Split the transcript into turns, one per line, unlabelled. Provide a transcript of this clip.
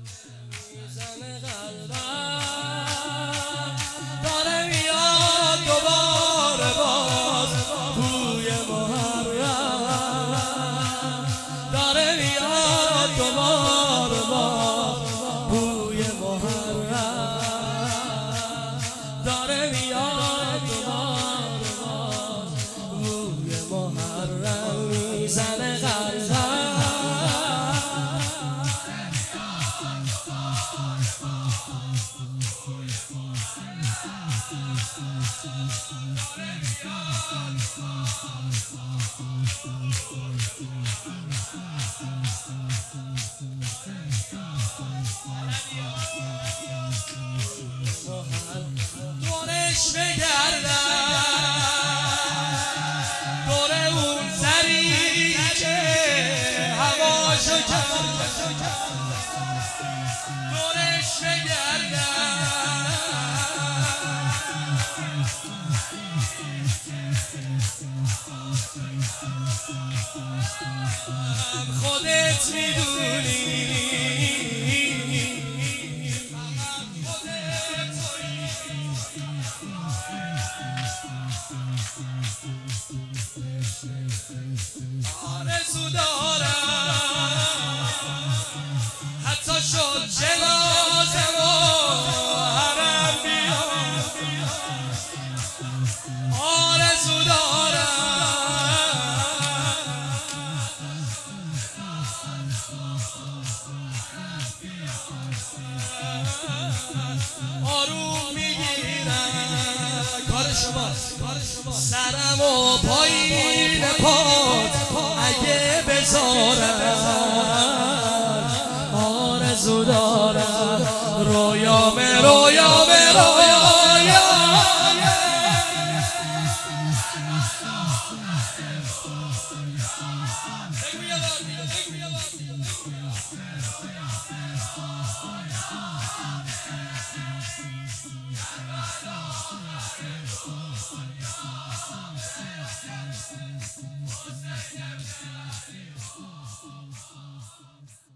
میزنه قلبم داره میاد دوباره باز توی محرم داره میاد دوباره باز توی محرم داره میاد دوباره باز توی محرم میزنه قلبم دورش بگردم دور اون سری که هواشو کرد دورش بگردم خودت میدونی آرزو دارم حتی شد جنازه و حرم بیام آرزو دارم آروم میگیرم کار شماست سرم و پایین پات اگه بذارم آرزو دارم رویام رویا